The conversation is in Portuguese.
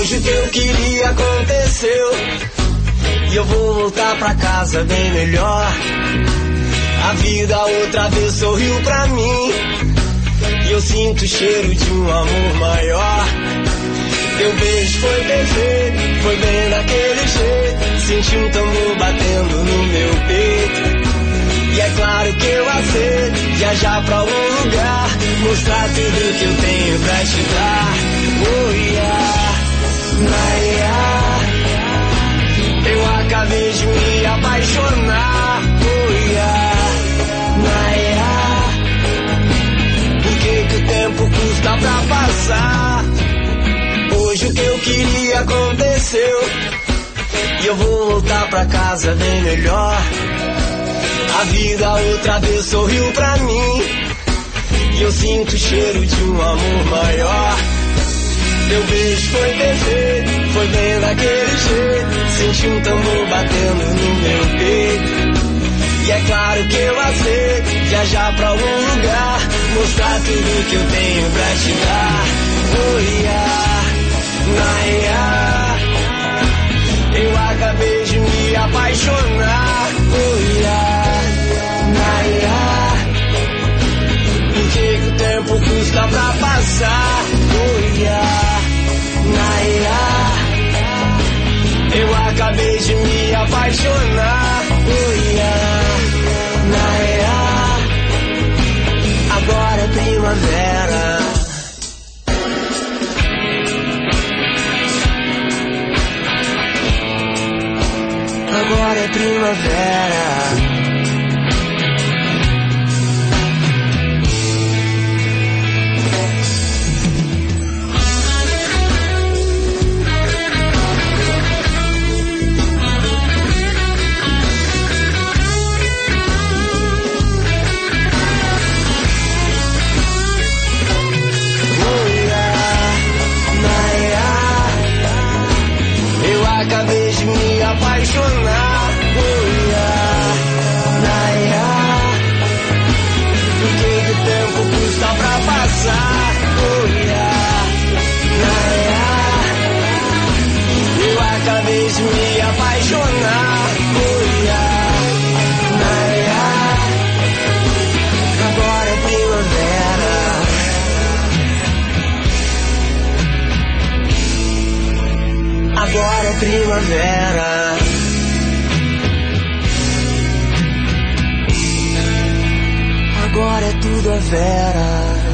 Hoje o que eu queria aconteceu e eu vou voltar pra casa bem melhor. A vida outra vez sorriu pra mim e eu sinto o cheiro de um amor maior. Teu beijo foi perfeito, foi bem daquele jeito. Senti um tambor batendo no meu peito. E é claro que eu aceito viajar pra algum lugar, mostrar tudo que eu tenho pra te dar. Oh yeah, Naya, eu acabei de me apaixonar. Oh yeah, Naya, por que o tempo custa pra passar? Hoje o que eu queria aconteceu e eu vou voltar pra casa bem melhor. A vida outra vez sorriu pra mim e eu sinto o cheiro de um amor maior. Teu beijo foi perfeito, foi bem daquele jeito. Senti um tambor batendo no meu peito. E é claro que eu aceito viajar pra algum lugar, mostrar tudo que eu tenho pra te dar. Oh yeah, Naya, eu acabei de me apaixonar. Oh yeah, Naya, por que o tempo custa pra passar? Oh yeah, Naya, eu acabei de me apaixonar. Oh yeah, Naya, agora é primavera. Agora é primavera. Acabei de me apaixonar. Oh yeah, Naya, por que o tempo custa pra passar? Oh yeah, Naya, eu acabei de me apaixonar. Oh yeah, Naya, agora é primavera. Agora é primavera. Agora é tudo a vera.